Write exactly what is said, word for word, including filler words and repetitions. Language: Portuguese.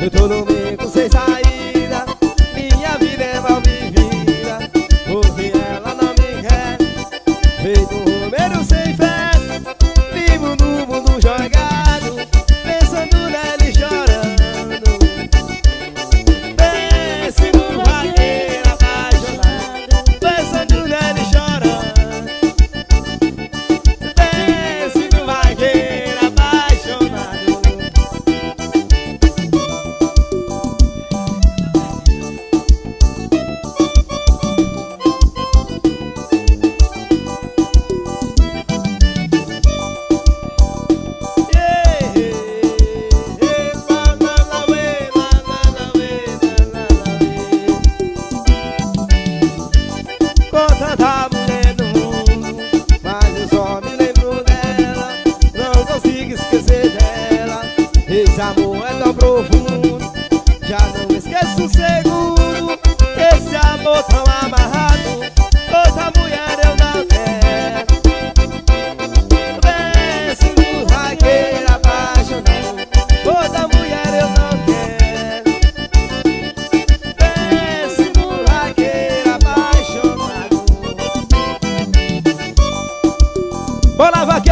Eu tô no beco sem saída, minha vida é mal vivida, porque ela não me quer. Feito um Romero sem fé, vivo no mundo jogado, pensando nela e chorando. Pense no vaqueiro apaixonado, pensando nela e chorando. Pense no vaqueiro apaixonado. Com tanta mulher no mundo, mas eu só me lembro dela, não consigo esquecer dela. Esse amor é tão profundo, já não esqueço o segundo. Esse amor tão amarrado, outra mulher eu não quero. Penso no vaqueiro apaixonado, outra mulher eu não quero. Penso no vaqueiro apaixonado. Bora, vaqueiro!